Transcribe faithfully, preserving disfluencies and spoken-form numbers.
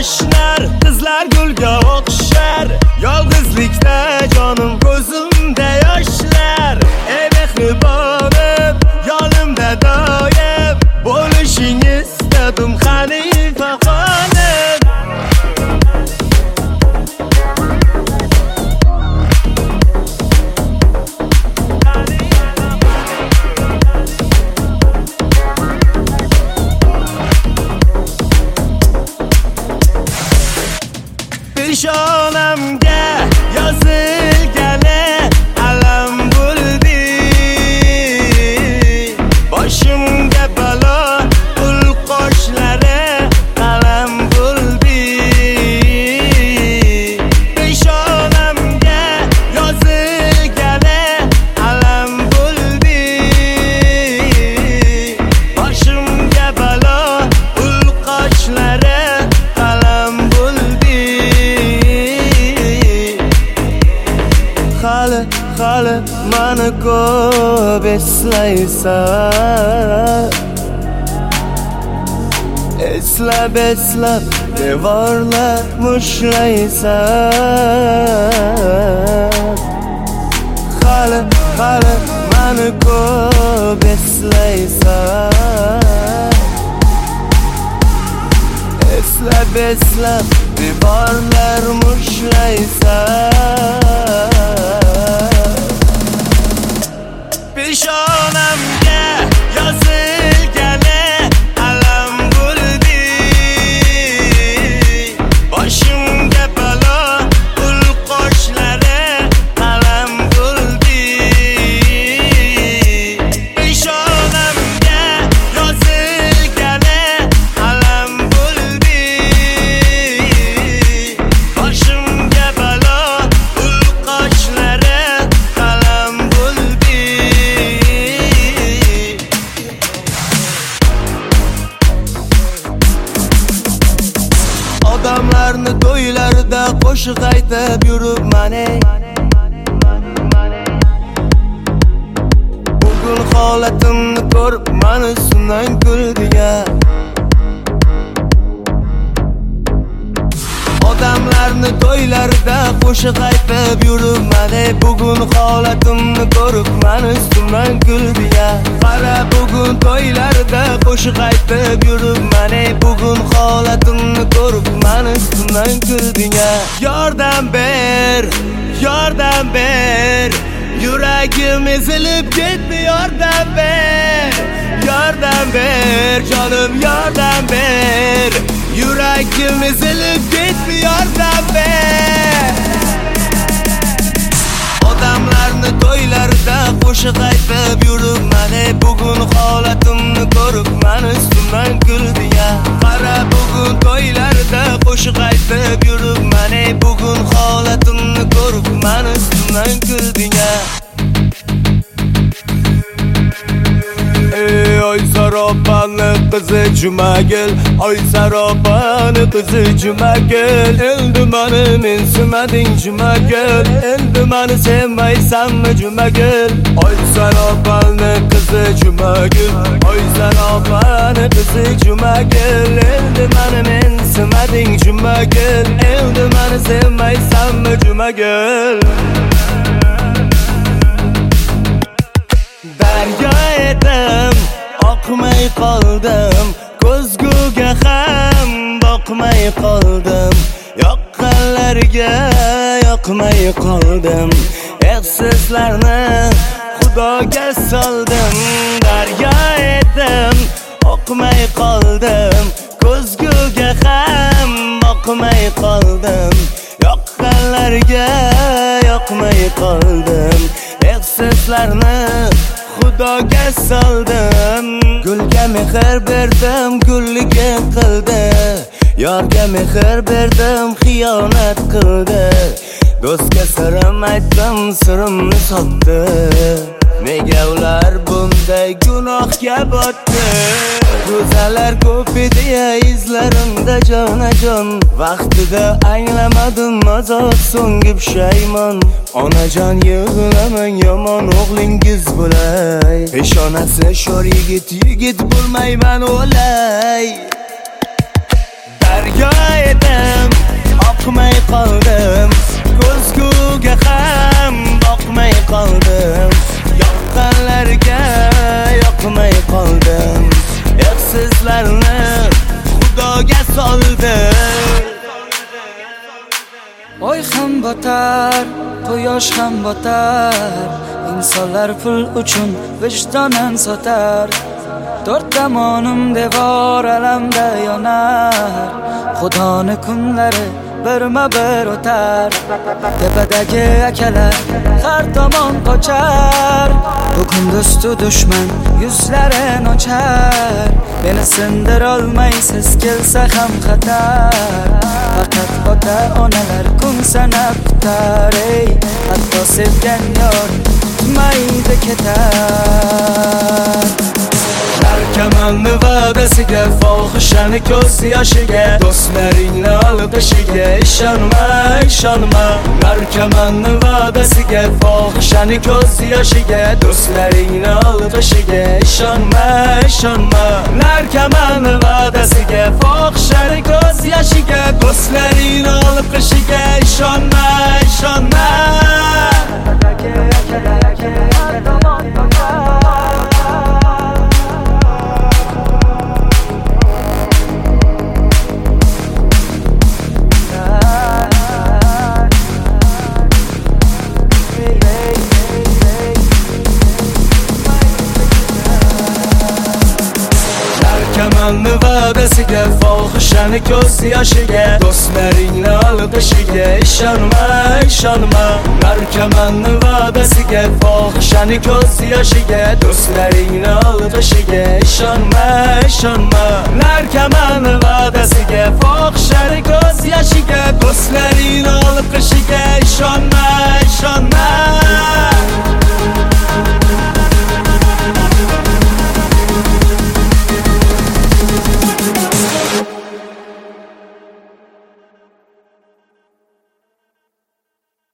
yoshlar, qizlar gulga o'xshar. Yolg'izlikda jonim ko'zimda yoshlar. Ey mehribonim, yonimda doim bo'lishingni istadim Hanifa xonim. Peshonamga yozilgani alam bo'ldi. Boshimga balo, ul qoshlari qalam bo'ldi. Peshonamga yozilgani alam bo'ldi. Boshimga balo, ul qoshlari qalam bo'ldi. Hali, hali mani ko'p eslaysan. Eslab, eslab devorlar mushlaysan. Hali, hali mani ko'p eslaysan. Eslab, eslab devorlar mushlaysan. Peshonamga yozilgani alam bo'ldi. Boshimga balo, ul qoshlari qalam bo'ldi. Peshonamga yozilgani alam bo'ldi. Boshimga balo, ul qoshlari qalam bo'ldi. Odamlarni to'ylarda qo'shiq aytib yuribman ey. Bugun holatimni ko'rib mani ustidan kuldiga. Odamlarni to'ylarda qo'shiq aytib yuribman ey. Bugun holatimni ko'rib mani ustimdan kuldiga. Qara bugun to'ylarda qo'shiq aytib yuribman ey. Bugun holatimni ko'rib mani ustimdan kuldiga. Yordam ber, yordam ber, yuragim ezilib ketdi. Yordam ber, yordam ber, jonim yordam ber, yuragim ezilib ketdi. Yordam ber. Odamlarni to'ylarda qo'shiq aytib yuribman ey. Bugun holatimni ko'rib mani ustimdan kuldiga. Qara bugun to'ylarda qo'shiq aytib yuribman ey. Bugun holatimni ko'rib mani ustimdan kuldiga. Ey oy sarobani qizi Jumagul, oy sarobani qizi Jumagul. Endi mani mensimading Jumagul, endi mani sevmaysanmi Jumagul? Oy sarobani qizi Jumagul, oy sarobani qizi Jumagul. Endi mani mensimading Jumagul, endi mani sevmaysanmi Jumagul? Daryo edim, oqmay qoldim, ko'zguga ham boqmay qoldim. Yoqqanlarga yoqmay qoldim, ehsoslarni Xudoga soldim. Daryo edim, oqmay qoldim, ko'zguga ham boqmay qoldim. Yoqqanlarga yoqmay qoldim, ehsoslarni Xudoga soldim. Gulga mehr berdim, gulliga qildi. Yorga mehr berdim, xiyonat qildi. Do'stga sirim aytdim, sirimni sotdi. Nega ular bunday gunohga botdi? Go'zallar ko'p edi izlarimda jonajon. Vaqtida anglamadim, azob so'nggi pushaymon. Onajon yig'lamang, yomon o'g'lingiz bo'lay. Peshonasi sho'r yigit, yigit bo'lmayman o'lay. Daryo edi boqmay qoldim, ko'zguga ham boqmay qoldim, yoqqanlarga yoqmay qoldim, yaxsizlarni xudoga soldim. Oy ham botar, quyosh ham botar, insonlar pul uchun vijdonan sotar. Dört tomonim devor alamda yonar, Xudoni kunlari birma bir o'tar. Tepadagi akalar har tomon qochar, bugun do'stu dushman yuzlarin ochar. Meni sindirolmaysiz kelsa ham xatar, faqat ota onalar kun sanab kutar. Ey, hatto sevgan yor mayda ketar. Narkomanni va'dasiga, fohishani ko'z yoshiga, do'stlaringni alqishiga ishonma, ishonma. Narkomanni va'dasiga, fohishani ko'z yoshiga, do'stlaringni alqishiga ishonma, ishonma. Narkomanni va'dasiga, fohishani ko'z yoshiga, do'stlaringni alqishiga ishonma, ishonma. Narkomanni va'dasiga, fohishani ko'z yoshiga, do'stlaringni alqishiga ishonma, ishonma. Narkomanni va'dasiga, fohishani ko'z yoshiga, do'stlaringni alqishiga ishonma, ishonma. Narkomanni va'dasiga, fohishani ko'z yoshiga, do'stlaringni alqishiga ishonma, ishonma.